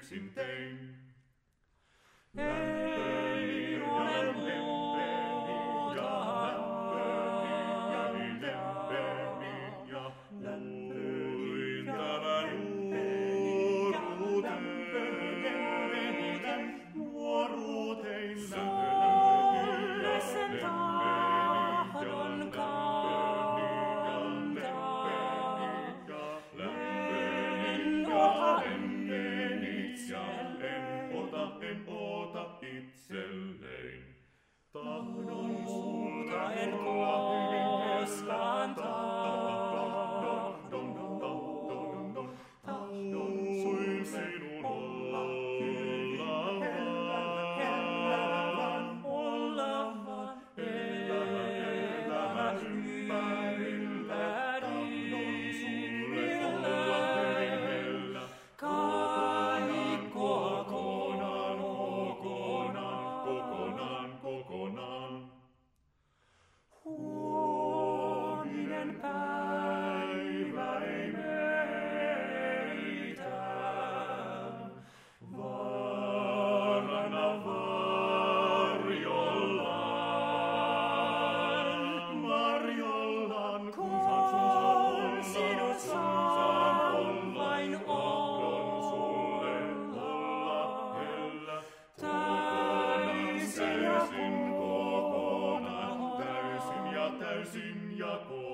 yksin tein. Ei ole muuta Luin tämän nuoruutein sulle sen tahdon kantaa. En ota itselleen. Tahdon Muuta en koskaan Tahdoin sinun olla vaan elämä ympärillä. Kaikkoa kokonaan. huominen päivä ei meitä vaaranna Varjollaan, kun sinut saan vain olla. Täysin ja